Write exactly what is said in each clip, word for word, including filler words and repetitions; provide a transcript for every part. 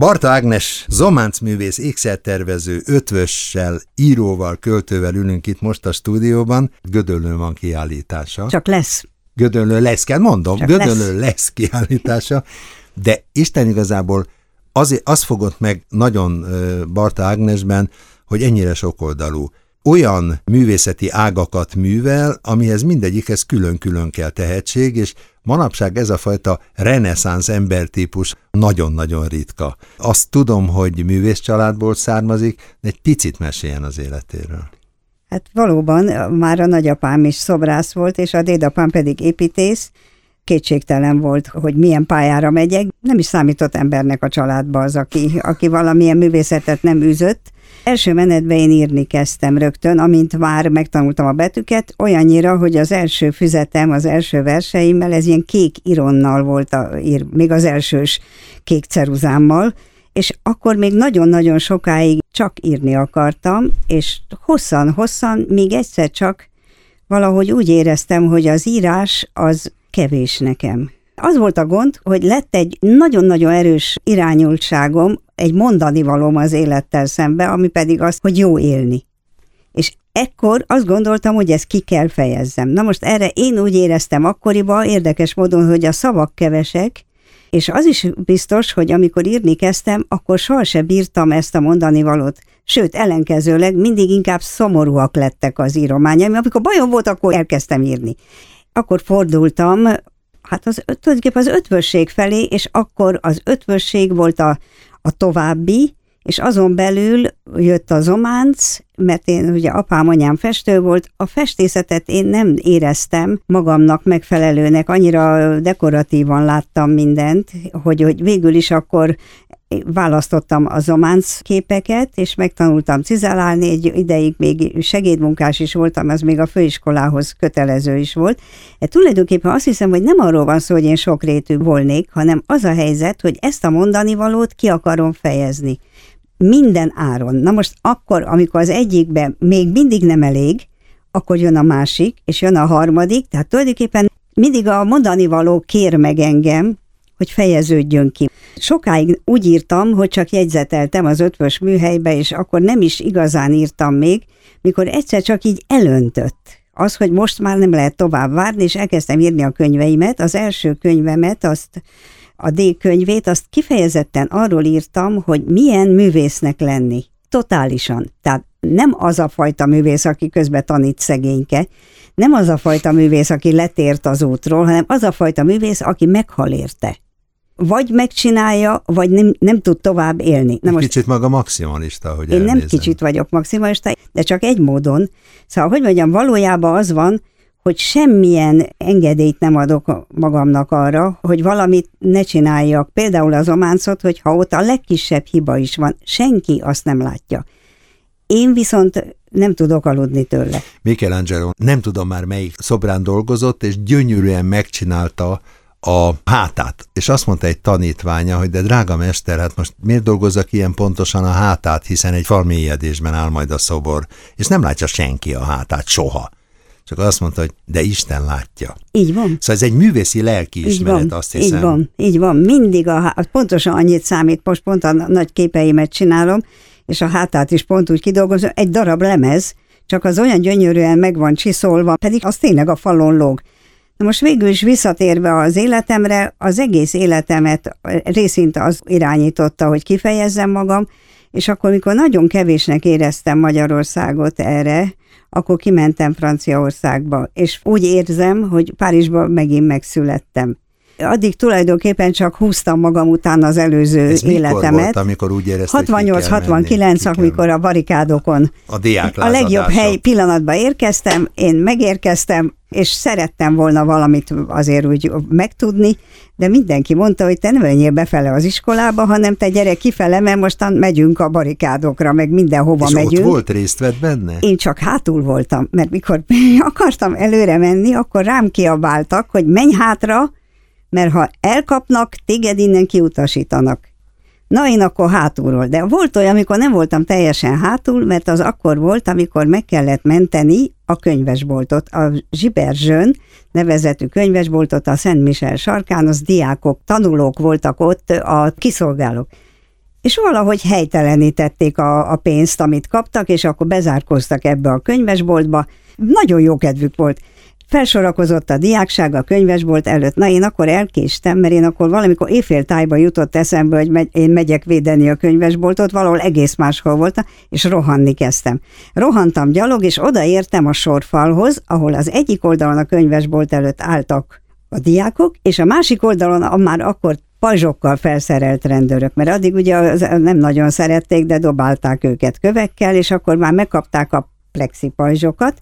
Barta Ágnes zománcművész, ékszertervező, ötvössel, íróval, költővel ülünk itt most a stúdióban. Gödöllőn van kiállítása. Csak lesz. Gödöllőn lesz, kell mondom, Csak Gödöllőn lesz. lesz kiállítása, de Isten igazából az, az fogott meg nagyon Barta Ágnesben, hogy ennyire sokoldalú. Olyan művészeti ágakat művel, amihez mindegyikhez külön-külön kell tehetség, és manapság ez a fajta reneszánsz embertípus nagyon-nagyon ritka. Azt tudom, hogy művész családból származik, de egy picit meséljen az életéről. Hát valóban már a nagyapám is szobrász volt, és a dédapám pedig építész. Kétségtelen volt, hogy milyen pályára megyek. Nem is számított embernek a családba az, aki, aki valamilyen művészetet nem űzött. Első menetben én írni kezdtem rögtön, amint már megtanultam a betűket, olyannyira, hogy az első füzetem, az első verseimmel, ez ilyen kék ironnal volt, a, ír, még az elsős kék ceruzámmal, és akkor még nagyon-nagyon sokáig csak írni akartam, és hosszan-hosszan, még egyszer csak valahogy úgy éreztem, hogy az írás az kevés nekem. Az volt a gond, hogy lett egy nagyon-nagyon erős irányultságom, egy mondani valóm az élettel szembe, ami pedig az, hogy jó élni. És ekkor azt gondoltam, hogy ezt ki kell fejezzem. Na most erre én úgy éreztem akkoriban, érdekes módon, hogy a szavak kevesek, és az is biztos, hogy amikor írni kezdtem, akkor sohasem bírtam ezt a mondani valót. Sőt, ellenkezőleg mindig inkább szomorúak lettek az írományaim. Amikor bajom volt, akkor elkezdtem írni. Akkor fordultam, hát az, tulajdonképpen az ötvösség felé, és akkor az ötvösség volt a, a további, és azon belül jött a zománc, mert én ugye apám, anyám festő volt, a festészetet én nem éreztem magamnak megfelelőnek, annyira dekoratívan láttam mindent, hogy, hogy végül is akkor választottam a zománc képeket, és megtanultam cizelálni, egy ideig még segédmunkás is voltam, az még a főiskolához kötelező is volt. E tulajdonképpen azt hiszem, hogy nem arról van szó, hogy én sokrétű volnék, hanem az a helyzet, hogy ezt a mondanivalót ki akarom fejezni. Minden áron. Na most akkor, amikor az egyikben még mindig nem elég, akkor jön a másik, és jön a harmadik, tehát tulajdonképpen mindig a mondanivaló kér meg engem, hogy fejeződjön ki. Sokáig úgy írtam, hogy csak jegyzeteltem az ötvös műhelybe, és akkor nem is igazán írtam még, mikor egyszer csak így elöntött. Az, hogy most már nem lehet tovább várni, és elkezdtem írni a könyveimet. Az első könyvemet, azt, a D könyvét, azt kifejezetten arról írtam, hogy milyen művésznek lenni. Totálisan. Tehát nem az a fajta művész, aki közben tanít szegényke, nem az a fajta művész, aki letért az útról, hanem az a fajta művész, aki meghal érte. Vagy megcsinálja, vagy nem, nem tud tovább élni. Na most, kicsit maga maximalista, hogy én elnézem. nem kicsit vagyok maximalista, de csak egy módon. Szóval, hogy mondjam, valójában az van, hogy semmilyen engedélyt nem adok magamnak arra, hogy valamit ne csináljak. Például az ománcot, hogy ha ott a legkisebb hiba is van, senki azt nem látja. Én viszont nem tudok aludni tőle. Michelangelo, nem tudom már melyik szobrán dolgozott, és gyönyörűen megcsinálta a hátát. És azt mondta egy tanítványa, hogy de drága mester, hát most miért dolgozzak ilyen pontosan a hátát, hiszen egy falmélyedésben áll majd a szobor, és nem látja senki a hátát soha. Csak azt mondta, hogy de Isten látja. Így van. Szóval ez egy művészi lelkiismeret, van, azt hiszem. Így van, így van. Mindig a há... pontosan annyit számít, most pont a nagy képeimet csinálom, és a hátát is pont úgy kidolgozom, egy darab lemez, csak az olyan gyönyörűen meg van csiszolva, pedig az tényleg a falon lóg. Na most végül is visszatérve az életemre, az egész életemet részint az irányította, hogy kifejezzem magam, és akkor, mikor nagyon kevésnek éreztem Magyarországot erre, akkor kimentem Franciaországba, és úgy érzem, hogy Párizsban megint megszülettem. Addig tulajdonképpen csak húztam magam után az előző Ez életemet. mikor volt, amikor úgy érezted, hatvannyolc hatvankilenc, amikor a barikádokon a diáklázadások. A legjobb hely pillanatban érkeztem, én megérkeztem, és szerettem volna valamit azért úgy megtudni, de mindenki mondta, hogy te nem menjél befele az iskolába, hanem te gyere kifele, mert mostan megyünk a barikádokra, meg mindenhova és megyünk. És ott volt részt vett benne? Én csak hátul voltam, mert mikor akartam előre menni, akkor rám kiabáltak, hogy menj hátra, mert ha elkapnak, téged innen kiutasítanak. Na, én akkor hátulról. De volt olyan, amikor nem voltam teljesen hátul, mert az akkor volt, amikor meg kellett menteni a könyvesboltot. A Giberjeune nevezetű könyvesboltot a Szent Michel sarkán, az diákok, tanulók voltak ott, a kiszolgálók. és valahogy helytelenítették a, a pénzt, amit kaptak, és akkor bezárkóztak ebbe a könyvesboltba. Nagyon jó kedvük volt. Felsorakozott a diákság a könyvesbolt előtt. Na, én akkor elkéstem, mert én akkor valamikor éjféltájba jutott eszembe, hogy megy, én megyek védeni a könyvesboltot, valahol egész máshol voltam, és rohanni kezdtem. Rohantam gyalog, és odaértem a sorfalhoz, ahol az egyik oldalon a könyvesbolt előtt álltak a diákok, és a másik oldalon már akkor pajzsokkal felszerelt rendőrök, mert addig ugye nem nagyon szerették, de dobálták őket kövekkel, és akkor már megkapták a plexi pajzsokat,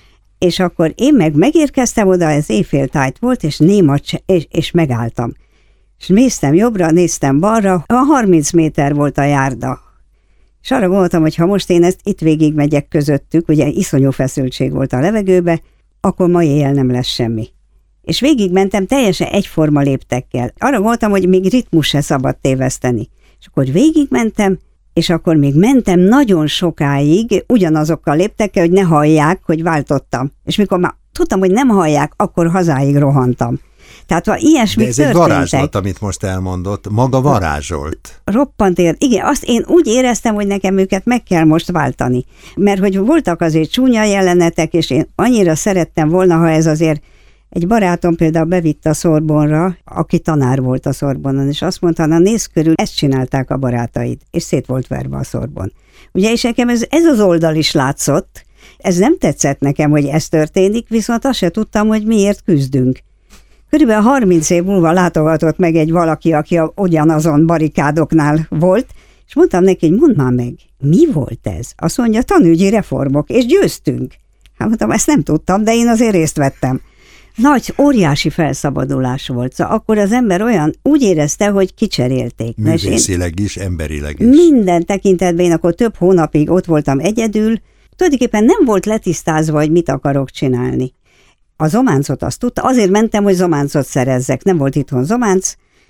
és akkor én meg megérkeztem oda, ez éjféltájt volt, és néma, és, és megálltam. És néztem jobbra, néztem balra, a harminc méter volt a járda. És arra gondoltam, hogy ha most én ezt itt végig megyek közöttük, ugye iszonyú feszültség volt a levegőbe, akkor ma éjjel nem lesz semmi. És végigmentem teljesen egyforma léptekkel. Arra voltam, hogy még ritmus se szabad téveszteni. És akkor végigmentem, és akkor még mentem nagyon sokáig ugyanazokkal léptekkel, hogy ne hallják, hogy váltottam. És mikor már tudtam, hogy nem hallják, akkor hazáig rohantam. Tehát ha ilyesmi De ez történtek, egy varázslat, amit most elmondott. Maga varázsolt. Roppant ér. Igen, azt én úgy éreztem, hogy nekem őket meg kell most váltani. Mert hogy voltak azért csúnya jelenetek, és én annyira szerettem volna, ha ez azért egy barátom például bevitt a Sorbonra, aki tanár volt a Sorbonon, és azt mondta, na nézz körül, ezt csinálták a barátaid, és szét volt verve a Sorbon. Ugye, és nekem ez, ez az oldal is látszott, ez nem tetszett nekem, hogy ez történik, viszont azt se tudtam, hogy miért küzdünk. Körülbelül harminc év múlva látogatott meg egy valaki, aki a, ugyanazon barikádoknál volt, és mondtam neki, hogy mondd már meg, mi volt ez? Azt mondja, tanügyi reformok, és győztünk. Hát mondtam, ezt nem tudtam, de én azért részt vettem. Nagy, óriási felszabadulás volt. Szóval akkor az ember olyan, úgy érezte, hogy kicserélték. Művészileg is, emberileg is. Minden tekintetben én akkor több hónapig ott voltam egyedül. Tulajdonképpen nem volt letisztázva, hogy mit akarok csinálni. A zománcot azt tudta, azért mentem, hogy zománcot szerezzek. Nem volt itthon zománc,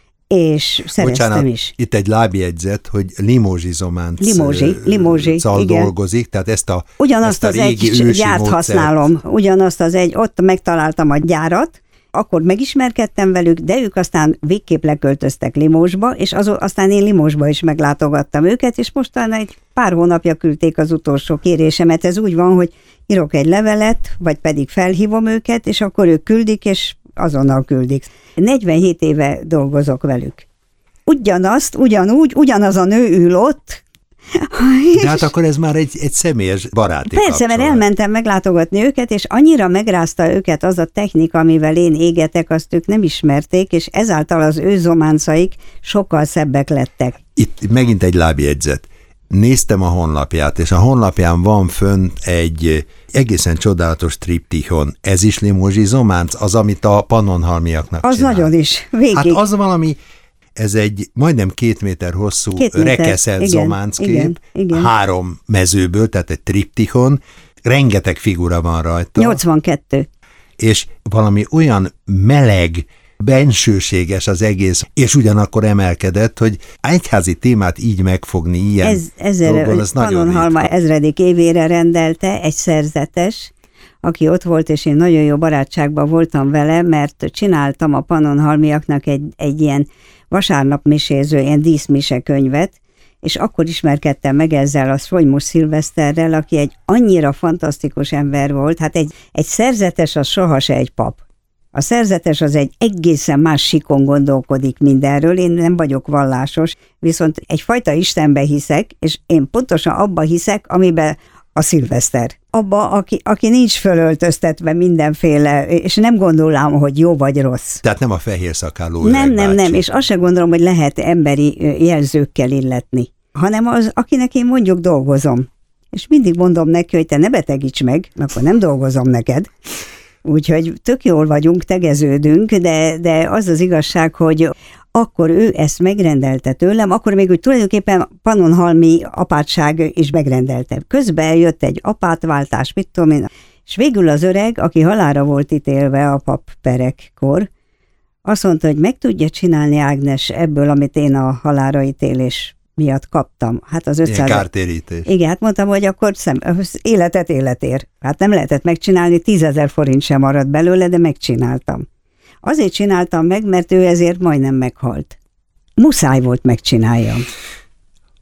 és szereztem Bocsánat, is. Itt egy lábjegyzet, hogy Limózsi zománc Limózsi, Limózsi, dolgozik, tehát ezt a Ugyanazt ezt a az régi egy ősi gyárt módszert. használom, ugyanazt az egy, ott megtaláltam a gyárat, akkor megismerkedtem velük, de ők aztán végképp leköltöztek Limousba, és az, aztán én Limousba is meglátogattam őket, és mostanában egy pár hónapja küldték az utolsó kérésemet. Ez úgy van, hogy írok egy levelet, vagy pedig felhívom őket, és akkor ők küldik, és azonnal küldik. negyvenhét éve dolgozok velük. Ugyanazt, ugyanúgy, ugyanaz a nő ül ott. De hát akkor ez már egy, egy személyes baráti Persze, kapcsolat. mert elmentem meglátogatni őket, és annyira megrázta őket az a technika, amivel én égetek, azt ők nem ismerték, és ezáltal az ő zománcaik sokkal szebbek lettek. Itt megint egy lábjegyzet. Néztem a honlapját, és a honlapján van fönt egy egészen csodálatos triptihon. Ez is Limózsi zománc, az, amit a pannonhalmiaknak Az csinál. nagyon is, végig. Hát az valami, ez egy majdnem két méter hosszú, Két méter, rekeszelt igen, zománckép, igen, igen. három mezőből, tehát egy triptihon, rengeteg figura van rajta. nyolcvankettő. És valami olyan meleg, bensőséges az egész, és ugyanakkor emelkedett, hogy egyházi témát így megfogni ilyen Ez, ezzel dolgon, az nagyon Pannonhalma ritka. ezredik évére rendelte egy szerzetes, aki ott volt, és én nagyon jó barátságban voltam vele, mert csináltam a pannonhalmiaknak egy, egy ilyen vasárnapmiséző, ilyen díszmise könyvet, és akkor ismerkedtem meg ezzel a Szolymos Szilveszterrel, aki egy annyira fantasztikus ember volt. Hát egy, egy szerzetes az soha se egy pap. A szerzetes az egy egészen más sikon gondolkodik mindenről, én nem vagyok vallásos, viszont egyfajta Istenbe hiszek, és én pontosan abba hiszek, amiben a szilveszter. Abba, aki, aki nincs fölöltöztetve mindenféle, és nem gondolom, hogy jó vagy rossz. Tehát nem a fehér szakáló Nem, nem, bácsi. nem, és azt sem gondolom, hogy lehet emberi jelzőkkel illetni, hanem az, akinek én mondjuk dolgozom. És mindig mondom neki, hogy te ne betegíts meg, akkor nem dolgozom neked. Úgyhogy tök jól vagyunk, tegeződünk, de, de az az igazság, hogy akkor ő ezt megrendelte tőlem, akkor még úgy tulajdonképpen pannonhalmi apátság is megrendelte. Közben jött egy apátváltás, mit tudom én, és végül az öreg, aki halálra volt ítélve a papperekkor, azt mondta, hogy meg tudja csinálni Ágnes ebből, amit én a halálra ítélés miatt kaptam. Hát az ötszáz... Ilyen kártérítés. Igen, hát mondtam, hogy akkor szem, életet életér. Hát nem lehetett megcsinálni, tízezer forint sem maradt belőle, de megcsináltam. Azért csináltam meg, mert ő ezért majdnem meghalt. Muszáj volt megcsináljam.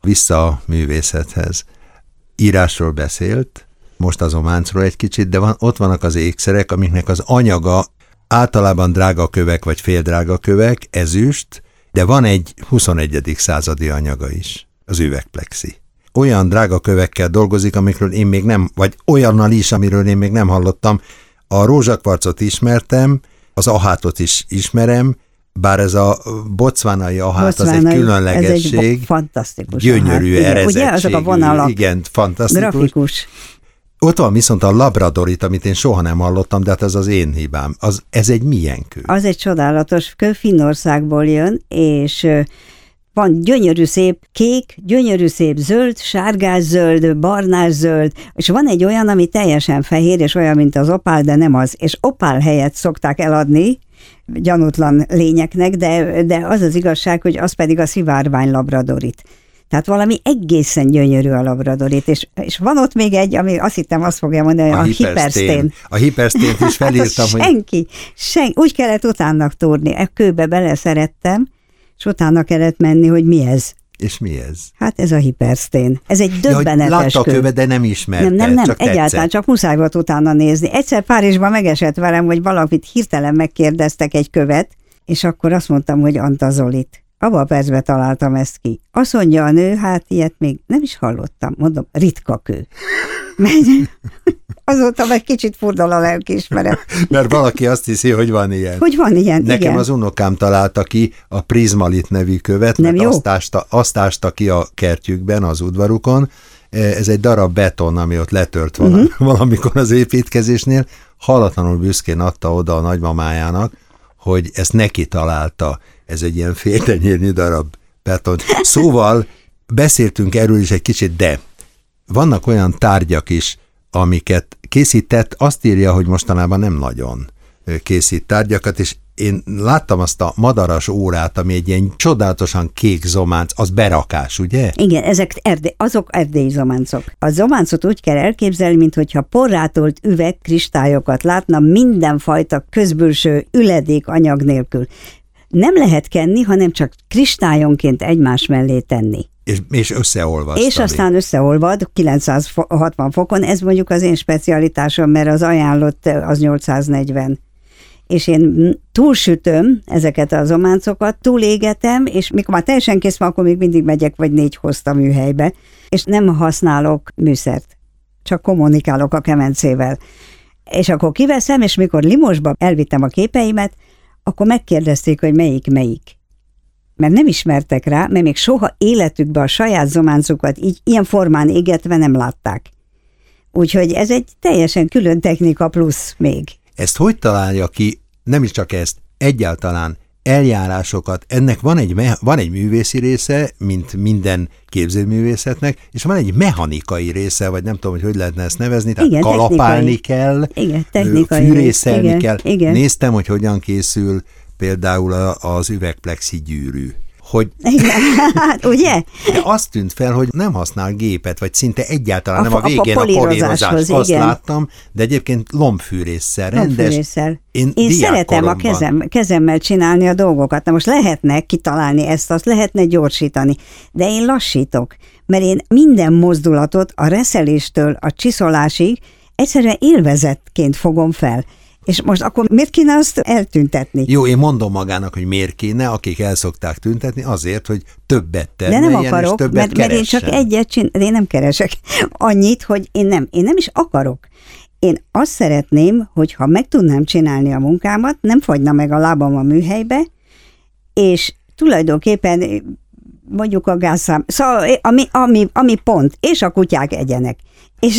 Vissza a művészethez. Írásról beszélt, most az ománcról egy kicsit, de van, ott vannak az ékszerek, amiknek az anyaga általában drága kövek vagy féldrága kövek, ezüst, de van egy huszonegyedik századi anyaga is, az üvegplexi. Olyan drága kövekkel dolgozik, amikről én még nem, vagy olyannal is, amiről én még nem hallottam. A rózsakvarcot ismertem, az ahátot is ismerem, bár ez a bocvánai ahát az egy különlegesség. Ez egy fantasztikus gyönyörű ahát. Ugye, ugye azok a vonalak. Igen, fantasztikus. Grafikus. Ott van viszont a labradorit, amit én soha nem hallottam, de hát ez az én hibám. Az, ez egy milyen kő? Az egy csodálatos kő, Finnországból jön, és van gyönyörű szép kék, gyönyörű szép zöld, sárgás-zöld, barnás-zöld, és van egy olyan, ami teljesen fehér, és olyan, mint az opál, de nem az. És opál helyett szokták eladni gyanútlan lényeknek, de, de az az igazság, hogy az pedig a szivárvány labradorit. Tehát valami egészen gyönyörű a labradorit, és, és van ott még egy, ami azt hittem azt fogja mondani, a, a hipersztén. A hipersztént is felírtam, hát hogy... Senki, senki, úgy kellett utának túrni, e kőbe beleszerettem, és utána kellett menni, hogy mi ez. És mi ez? Hát ez a hipersztén. Ez egy döbbenetes ja, látta kő. a követ, de nem ismerte, Nem, nem, nem, csak egyáltalán tetszett. csak muszáj volt utána nézni. Egyszer Párizsban megesett velem, hogy valakit hirtelen megkérdeztek egy követ, és akkor azt mondtam, hogy antazolit. Abba a percben találtam ezt ki. Azt mondja a nő, hát ilyet még nem is hallottam. Mondom, ritka kő. Azóta meg kicsit furdal a lelkiismeret. Mert valaki azt hiszi, hogy van ilyen. Hogy van ilyen, Nekem igen. az unokám találta ki a prizmalit nevű követ, nem mert jó? azt ásta, azt ásta ki a kertjükben, az udvarukon. Ez egy darab beton, ami ott letört vala, uh-huh. valamikor az építkezésnél. Hallatlanul büszkén adta oda a nagymamájának, hogy ezt neki találta. Ez egy ilyen féltenyérnyi darab beton. Szóval beszéltünk erről is egy kicsit, de vannak olyan tárgyak is, amiket készített, azt írja, hogy mostanában nem nagyon készít tárgyakat, és én láttam azt a madaras órát, ami egy ilyen csodálatosan kék zománc, az berakás, ugye? Igen, ezek erdé, azok erdélyi zománcok. A zománcot úgy kell elképzelni, mintha porrátolt üveg kristályokat látna mindenfajta közbülső üledék anyag nélkül. Nem lehet kenni, hanem csak kristályonként egymás mellé tenni. És, és összeolvasztani. És aztán összeolvad kilencszázhatvan fokon, ez mondjuk az én specialitásom, mert az ajánlott az nyolcszáznegyven. És én túlsütöm ezeket az ománcokat, túlégetem, és mikor már teljesen kész van, akkor még mindig megyek vagy négy hozt a műhelybe, és nem használok műszert, csak kommunikálok a kemencével. És akkor kiveszem, és mikor Limosba elvittem a képeimet, akkor megkérdezték, hogy melyik melyik. Mert nem ismertek rá, mert még soha életükben a saját zománcukat így ilyen formán égetve nem látták. Úgyhogy ez egy teljesen külön technika plusz még. Ezt hogy találja ki, nem is csak ezt, egyáltalán eljárásokat, ennek van egy, van egy művészi része, mint minden képzőművészetnek, és van egy mechanikai része, vagy nem tudom, hogy hogy lehetne ezt nevezni, tehát igen, kalapálni kell, igen, technikai fűrészelni igen, kell. Igen. Néztem, hogy hogyan készül például az üvegplexi gyűrű. Hogy... Igen, hát ugye? De azt tűnt fel, hogy nem használ gépet, vagy szinte egyáltalán a, nem a végén a, a polírozás. Azt igen. láttam, de egyébként lombfűrésszel, rendes. Lombfűrésszel. Én, Én szeretem a kezem, kezemmel csinálni a dolgokat. Na most lehetne kitalálni ezt, azt lehetne gyorsítani, de én lassítok, mert én minden mozdulatot a reszeléstől a csiszolásig egyszerűen élvezetként fogom fel. És most akkor miért kéne azt eltüntetni? Jó, én mondom magának, hogy miért kéne, akik el szokták tüntetni, azért, hogy többet termeljen, de nem akarok, és többet mert, mert én csak egyet csinálom, de én nem keresek annyit, hogy én nem, én nem is akarok. Én azt szeretném, hogyha meg tudnám csinálni a munkámat, nem fagyna meg a lábam a műhelybe, és tulajdonképpen mondjuk a gázszám, szóval ami, ami, ami pont, és a kutyák egyenek. És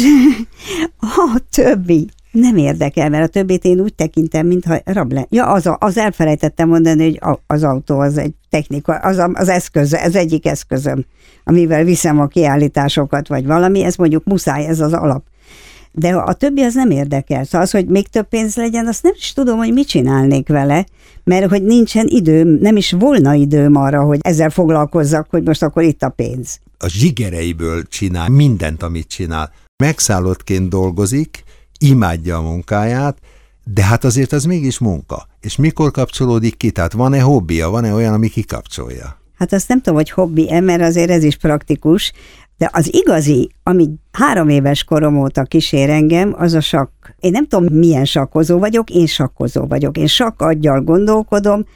a többi nem érdekel, mert a többit én úgy tekintem, mintha rablen. Ja, az, a, az elfelejtettem mondani, hogy az autó az egy technika, az a, az eszköz, ez egyik eszközöm, amivel viszem a kiállításokat, vagy valami, ez mondjuk muszáj, ez az alap. De a többi az nem érdekel. Szóval az, hogy még több pénz legyen, azt nem is tudom, hogy mit csinálnék vele, mert hogy nincsen időm, nem is volna időm arra, hogy ezzel foglalkozzak, hogy most akkor itt a pénz. A zsigereiből csinál mindent, amit csinál. Megszállottként dolgozik, imádja a munkáját, de hát azért az mégis munka. És mikor kapcsolódik ki? Tehát van-e hobbija, van-e olyan, ami kikapcsolja? Hát azt nem tudom, hogy hobbi-e, mert azért ez is praktikus, de az igazi, ami három éves korom óta kísér engem, az a sakk. Én nem tudom, milyen sakkozó vagyok, én sakkozó vagyok. Én sakk aggyal gondolkodom,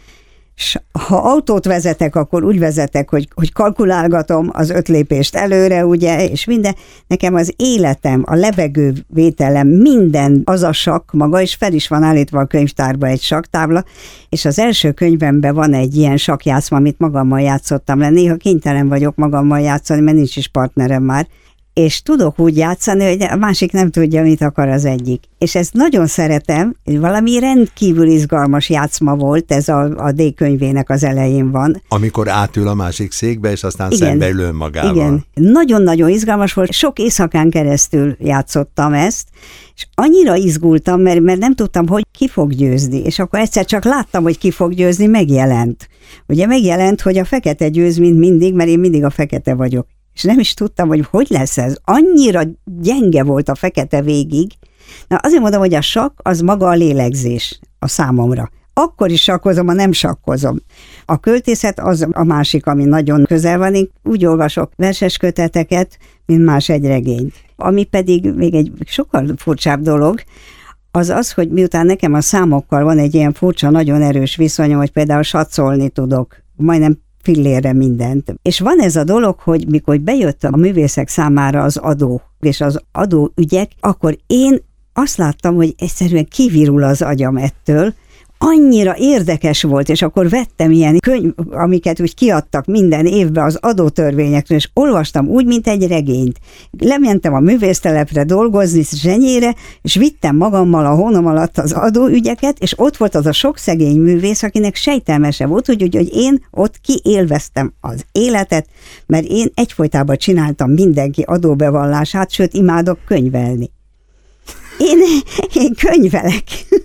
s ha autót vezetek, akkor úgy vezetek, hogy, hogy kalkulálgatom az öt lépést előre, ugye, és minden. Nekem az életem, a levegővételem, minden az a sakk maga, és fel is van állítva a könyvtárba egy sakktábla, és az első könyvemben van egy ilyen sakkjátszma, amit magammal játszottam le. Néha kénytelen vagyok magammal játszani, mert nincs is partnerem már. És tudok úgy játszani, hogy a másik nem tudja, mit akar az egyik. És ezt nagyon szeretem, valami rendkívül izgalmas játszma volt, ez a, a D-könyvének az elején van. Amikor átül a másik székbe, és aztán igen, szembe ül önmagával. Igen, nagyon-nagyon izgalmas volt, sok éjszakán keresztül játszottam ezt, és annyira izgultam, mert, mert nem tudtam, hogy ki fog győzni, és akkor egyszer csak láttam, hogy ki fog győzni, megjelent. Ugye megjelent, hogy a fekete győz, mint mindig, mert én mindig a fekete vagyok. És nem is tudtam, hogy hogy lesz ez. Annyira gyenge volt a fekete végig. Na azért mondom, hogy a sakk az maga a lélegzés a számomra. Akkor is sakkozom, ha nem sakkozom. A költészet az a másik, ami nagyon közel van. Én úgy olvasok verses köteteket, mint más egy regényt. Ami pedig még egy sokkal furcsább dolog, az az, hogy miután nekem a számokkal van egy ilyen furcsa, nagyon erős viszonyom, hogy például satszolni tudok, majdnem fillére mindent. És van ez a dolog, hogy mikor bejött a művészek számára az adó, és az adóügyek, akkor én azt láttam, hogy egyszerűen kivirul az agyam ettől, annyira érdekes volt, és akkor vettem ilyen könyv, amiket úgy kiadtak minden évben az adótörvényekről, és olvastam úgy, mint egy regényt. Lementem a művésztelepre dolgozni zsenyére, és vittem magammal a hónom alatt az adóügyeket, és ott volt az a sok szegény művész, akinek sejtelmese volt, úgy, hogy én ott kiélveztem az életet, mert én egyfolytában csináltam mindenki adóbevallását, sőt, imádok könyvelni. Én, én könyvelek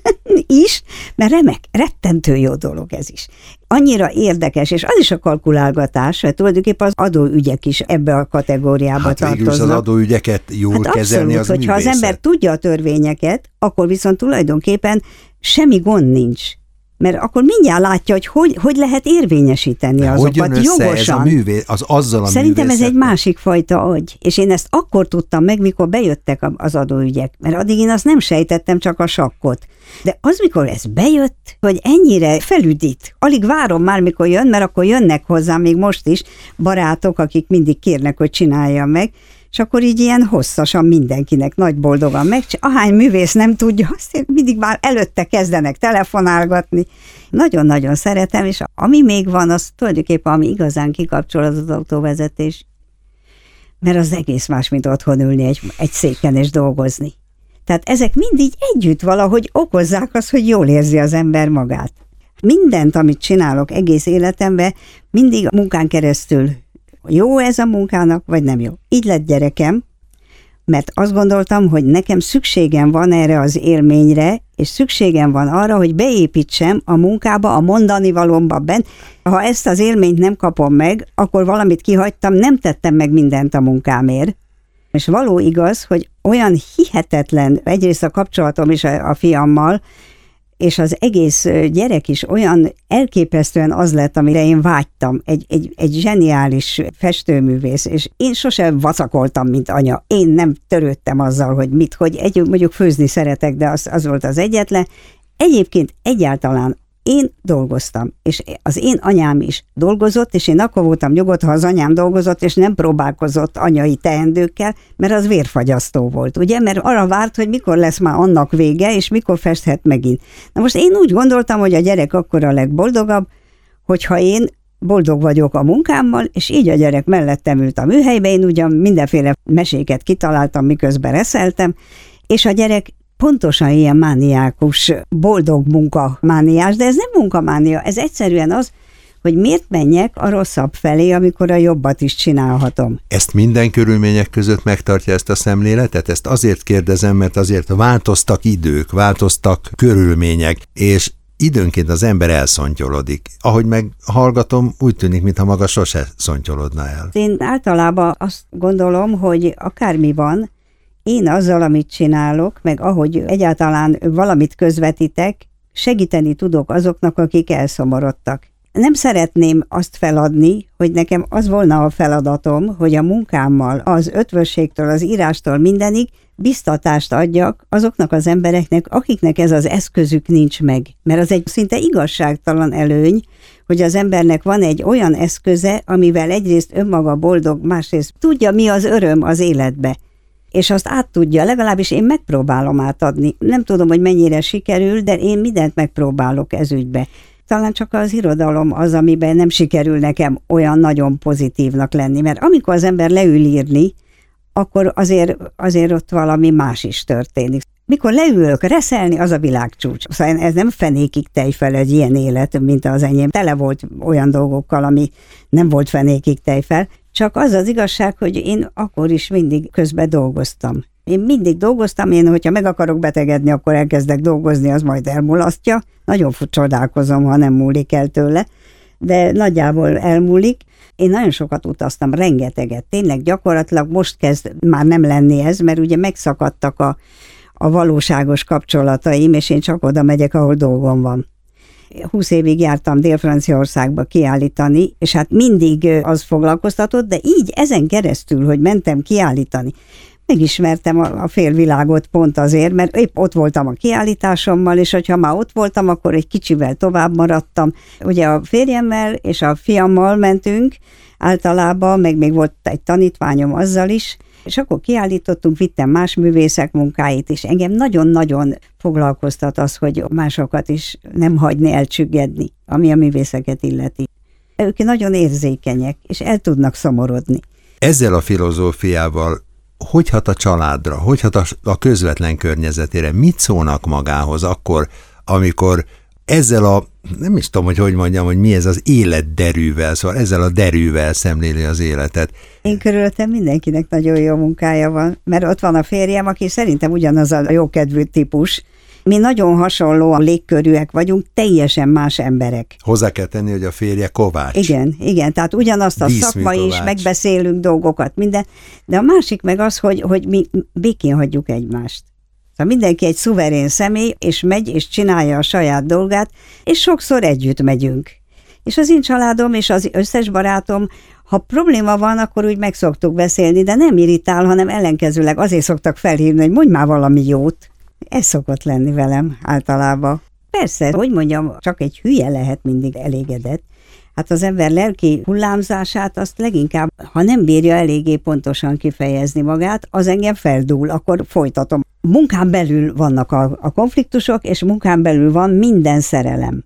is, mert remek, rettentő jó dolog ez is. Annyira érdekes, és az is a kalkulálgatás, mert tulajdonképpen az adóügyek is ebbe a kategóriába hát tartoznak. Hát az adóügyeket jól hát kezelni, abszolút, az hogyha művészet. Az ember tudja a törvényeket, akkor viszont tulajdonképpen semmi gond nincs. Mert akkor mindjárt látja, hogy hogy, hogy lehet érvényesíteni de azokat hogy jön össze jogosan. Ez a művész, az azzal a Szerintem ez egy művészettel? másik fajta agy. És én ezt akkor tudtam meg, mikor bejöttek az adóügyek. Mert addig én azt nem sejtettem, csak a sakkot. De az, mikor ez bejött, hogy ennyire felüdít. Alig várom már, mikor jön, mert akkor jönnek hozzám még most is barátok, akik mindig kérnek, hogy csináljam meg. És akkor így ilyen hosszasan mindenkinek nagy boldogan meg. Ahány művész nem tudja, azt mindig már előtte kezdenek telefonálgatni. Nagyon-nagyon szeretem, és ami még van, az tulajdonképpen, ami igazán kikapcsol, az az autóvezetés. Mert az egész más, mint otthon ülni egy, egy széken és dolgozni. Tehát ezek mind így együtt valahogy okozzák azt, hogy jól érzi az ember magát. Mindent, amit csinálok egész életemben, mindig a munkán keresztül jó ez a munkának, vagy nem jó. Így lett gyerekem, mert azt gondoltam, hogy nekem szükségem van erre az élményre, és szükségem van arra, hogy beépítsem a munkába, a mondani valómba bent. Ha ezt az élményt nem kapom meg, akkor valamit kihagytam, nem tettem meg mindent a munkámért. És való igaz, hogy olyan hihetetlen, egyrészt a kapcsolatom is a, a fiammal, és az egész gyerek is olyan elképesztően az lett, amire én vágytam, egy, egy, egy zseniális festőművész, és én sosem vacakoltam, mint anya. Én nem törődtem azzal, hogy mit, hogy egy, mondjuk főzni szeretek, de az, az volt az egyetlen. Egyébként egyáltalán én dolgoztam, és az én anyám is dolgozott, és én akkor voltam nyugodt, ha az anyám dolgozott, és nem próbálkozott anyai teendőkkel, mert az vérfagyasztó volt, ugye? Mert arra várt, hogy mikor lesz már annak vége, és mikor festhet megint. Na most én úgy gondoltam, hogy a gyerek akkor a legboldogabb, hogyha én boldog vagyok a munkámmal, és így a gyerek mellettem ült a műhelybe, én ugyan mindenféle meséket kitaláltam, miközben reszeltem, és a gyerek pontosan ilyen mániákus, boldog munkamániás, de ez nem munkamánia, ez egyszerűen az, hogy miért menjek a rosszabb felé, amikor a jobbat is csinálhatom. Ezt minden körülmények között megtartja ezt a szemléletet? Ezt azért kérdezem, mert azért változtak idők, változtak körülmények, és időnként az ember elszontyolodik. Ahogy meghallgatom, úgy tűnik, mintha maga sose szontyolodna el. Én általában azt gondolom, hogy akármi van, én azzal, amit csinálok, meg ahogy egyáltalán valamit közvetítek, segíteni tudok azoknak, akik elszomorodtak. Nem szeretném azt feladni, hogy nekem az volna a feladatom, hogy a munkámmal, az ötvösségtől, az írástól mindenig biztatást adjak azoknak az embereknek, akiknek ez az eszközük nincs meg. Mert az egy szinte igazságtalan előny, hogy az embernek van egy olyan eszköze, amivel egyrészt önmaga boldog, másrészt tudja, mi az öröm az életbe. És azt át tudja, legalábbis én megpróbálom átadni. Nem tudom, hogy mennyire sikerül, de én mindent megpróbálok ez ügybe. Talán csak az irodalom az, amiben nem sikerül nekem olyan nagyon pozitívnak lenni, mert amikor az ember leül írni, akkor azért, azért ott valami más is történik. Mikor leülök reszelni, az a világcsúcs. Szóval ez nem fenékig tejfel egy ilyen élet, mint az enyém. Tele volt olyan dolgokkal, ami nem volt fenékig tejfel. Csak az az igazság, hogy én akkor is mindig közben dolgoztam. Én mindig dolgoztam, én, hogyha meg akarok betegedni, akkor elkezdek dolgozni, az majd elmulasztja. Nagyon csodálkozom, ha nem múlik el tőle, de nagyjából elmúlik. Én nagyon sokat utaztam, rengeteget. Tényleg gyakorlatilag most kezd már nem lenni ez, mert ugye megszakadtak a, a valóságos kapcsolataim, és én csak oda megyek, ahol dolgom van. Húsz évig jártam Dél-Franciaországba kiállítani, és hát mindig az foglalkoztatott, de így ezen keresztül, hogy mentem kiállítani, megismertem a, a félvilágot pont azért, mert épp ott voltam a kiállításommal, és hogyha már ott voltam, akkor egy kicsivel tovább maradtam. Ugye a férjemmel és a fiammal mentünk általában, meg még volt egy tanítványom azzal is, és akkor kiállítottunk, vittem más művészek munkáit, és engem nagyon-nagyon foglalkoztat az, hogy másokat is nem hagyni elcsüggedni, ami a művészeket illeti. Ők nagyon érzékenyek, és el tudnak szomorodni. Ezzel a filozófiával hogy hat a családra, hogy hat a közvetlen környezetére, mit szólnak magához akkor, amikor ezzel a, nem is tudom, hogy hogy mondjam, hogy mi ez az életderűvel, szóval ezzel a derűvel szemléli az életet. Én körülöttem mindenkinek nagyon jó munkája van, mert ott van a férjem, aki szerintem ugyanaz a jókedvű típus. Mi nagyon hasonlóan légkörűek vagyunk, teljesen más emberek. Hozzá kell tenni, hogy a férje kovács. Igen, igen, tehát ugyanazt a szakma is, megbeszélünk dolgokat, minden, de a másik meg az, hogy, hogy mi békén hagyjuk egymást. Szóval mindenki egy szuverén személy, és megy, és csinálja a saját dolgát, és sokszor együtt megyünk. És az én családom, és az összes barátom, ha probléma van, akkor úgy meg szoktuk beszélni, de nem irritál, hanem ellenkezőleg azért szoktak felhívni, hogy mondj már valami jót. Ez szokott lenni velem általában. Persze, hogy mondjam, csak egy hülye lehet mindig elégedett. Hát az ember lelki hullámzását azt leginkább, ha nem bírja eléggé pontosan kifejezni magát, az engem feldúl, akkor folytatom. Munkán belül vannak a, a konfliktusok, és munkán belül van minden szerelem.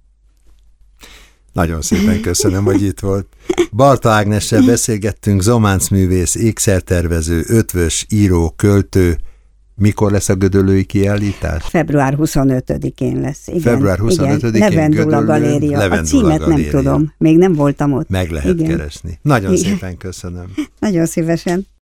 Nagyon szépen köszönöm, hogy itt volt. Barta Ágnessel beszélgettünk, zománcművész, ékszertervező, ötvös, író, költő. Mikor lesz a gödöllői kiállítás? február huszonötödikén lesz. Igen, február huszonötödikén igen. Levendula Galéria. Levendula a címet Galéria. Nem tudom, még nem voltam ott. Meg lehet igen. keresni. Nagyon igen. szépen köszönöm. Nagyon szívesen.